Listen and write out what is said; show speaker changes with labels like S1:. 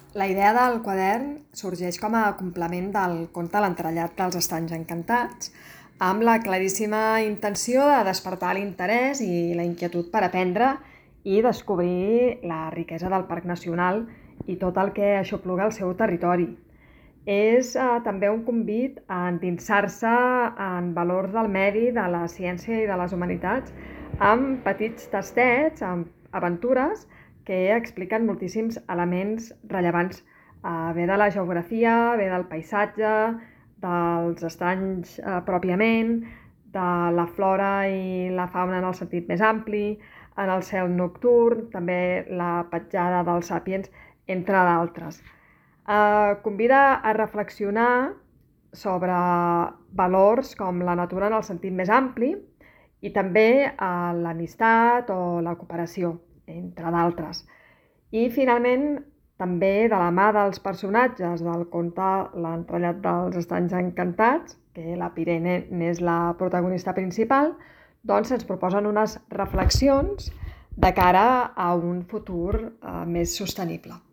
S1: La idea del quadern sorgeix com a complement del conte L'entrellat dels estanys encantats, amb la claríssima intenció de despertar l'interès i la inquietud per aprendre i descobrir la riquesa del Parc Nacional i tot el que aixopluga al seu territori. És també un convit a endinsar-se en valors del medi, de la ciència i de les humanitats, amb petits tastets, amb aventures que expliquen moltíssims elements rellevants, bé de la geografia, bé del paisatge, dels estanys pròpiament, de la flora i la fauna en el sentit més ampli, en el cel nocturn, també la petjada dels sàpiens, entre d'altres. Convida a reflexionar sobre valors com la natura en el sentit més ampli i també l'amistat o la cooperació, entre d'altres. I finalment, també de la mà dels personatges del conte L'entrellat dels estanys encantats, que la Pirene n'és la protagonista principal, doncs ens proposen unes reflexions de cara a un futur més sostenible.